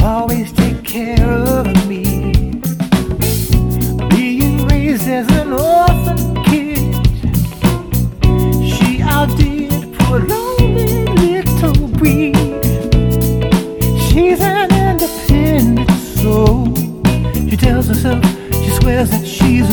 always take care of me. Being raised as an orphan kid, she outdid poor lonely little breed. She's an independent soul. She tells herself, she swears that she's